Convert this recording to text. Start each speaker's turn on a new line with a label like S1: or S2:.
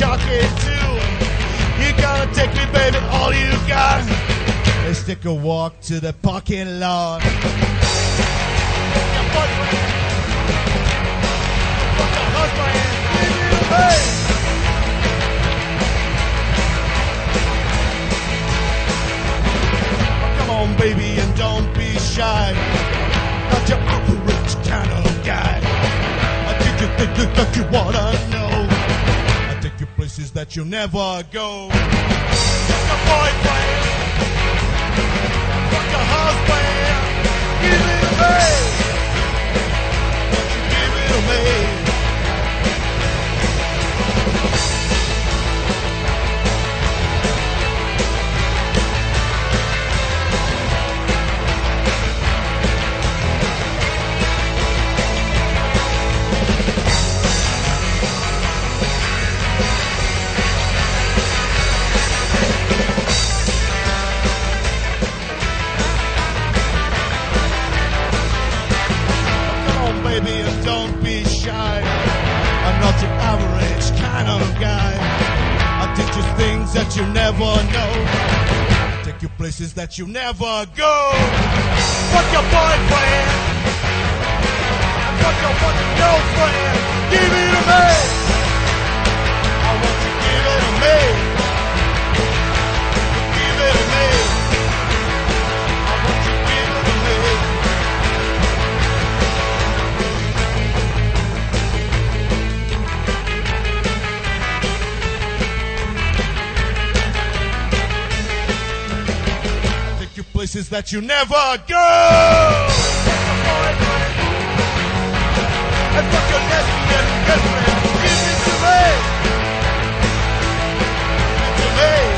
S1: shocking too. You gotta take me, baby, all you got. Let's take a walk to the parking lot. Your boyfriend, your husband, give me the bass. Come on, baby, and don't be shy. Not your average kind of guy. I think you think that you wanna know. I take you places that you never go. Your boyfriend, your husband, give it to me. Won't you give it to me? Baby, and don't be shy. I'm not your average kind of guy. I teach you things that you never know. I take you places that you never go. Fuck your boyfriend. Fuck your fucking girlfriend. Give it to me. I want you to give it to me. Give it to me. I want you to give it to me. Places that you never go. And fuck your lesbian girlfriend. Give it to me. Give it to me.